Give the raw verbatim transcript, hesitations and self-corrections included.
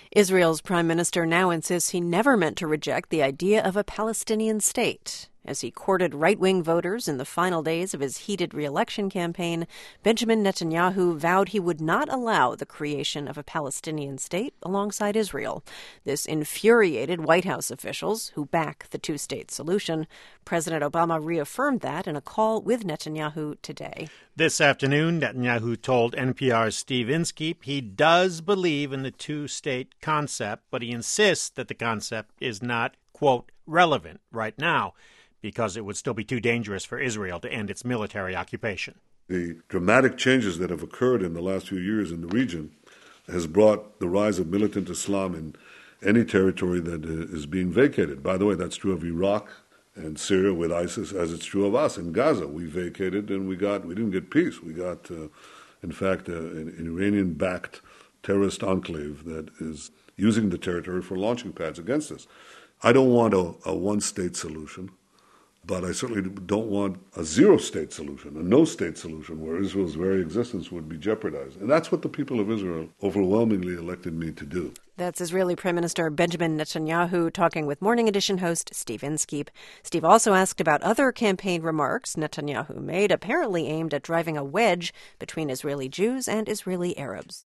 Israel's prime minister now insists he never meant to reject the idea of a Palestinian state. As he courted right-wing voters in the final days of his heated re-election campaign, Benjamin Netanyahu vowed he would not allow the creation of a Palestinian state alongside Israel. This infuriated White House officials, who back the two-state solution. President Obama reaffirmed that in a call with Netanyahu today. This afternoon, Netanyahu told N P R's Steve Inskeep he does believe in the two-state concept, but he insists that the concept is not, quote, relevant right now, because it would still be too dangerous for Israel to end its military occupation. The dramatic changes that have occurred in the last few years in the region has brought the rise of militant Islam in any territory that is being vacated. By the way, that's true of Iraq and Syria with ISIS, as it's true of us in Gaza. We vacated and we got we didn't get peace. We got, uh, in fact, uh, an, an Iranian-backed terrorist enclave that is using the territory for launching pads against us. I don't want a, a one-state solution. But I certainly don't want a zero-state solution, a no-state solution, where Israel's very existence would be jeopardized. And that's what the people of Israel overwhelmingly elected me to do. That's Israeli Prime Minister Benjamin Netanyahu talking with Morning Edition host Steve Inskeep. Steve also asked about other campaign remarks Netanyahu made, apparently aimed at driving a wedge between Israeli Jews and Israeli Arabs.